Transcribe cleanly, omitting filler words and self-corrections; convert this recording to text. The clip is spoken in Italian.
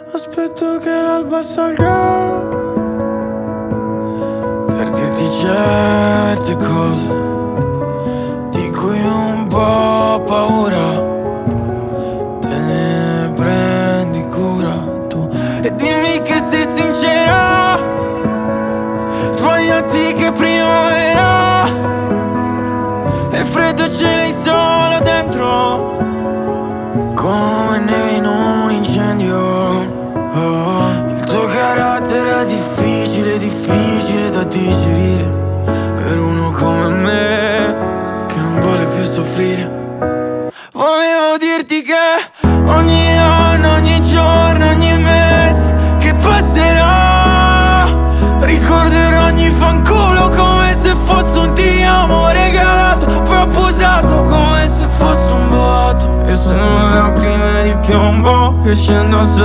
Aspetto che l'alba salga per dirti certe cose di cui ho un po' paura. Te ne prendi cura tu e dimmi che sei sincera. Sbagliati che primavera e il freddo ce l'hai solo dentro, come neve in un incendio. Il tuo carattere è difficile, difficile da digerire per uno come me che non vuole più soffrire. Volevo dirti che ogni anno, ogni giorno, ogni mese che passerà ricorderò ogni fanculo come se fosse un ti amo regalato, poi abusato come se fosse un boato. E sono lacrime di piombo che scendono su